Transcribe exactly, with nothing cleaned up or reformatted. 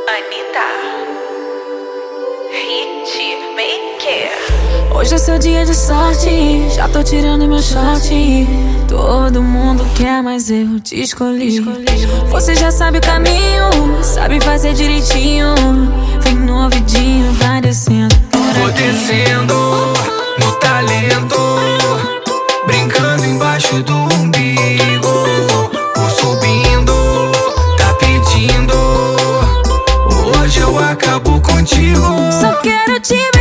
Anitta Hitmaker. Hoje é seu dia de sorte, já tô tirando meu short. Todo mundo quer, mas eu te escolhi. Você já sabe o caminho, sabe fazer direitinho. Vem no ouvidinho, vai descendo. Vou descendo no talento, brincando embaixo do umbigo. Vou subindo, tá pedindo. Hoje eu acabo contigo. Só quero te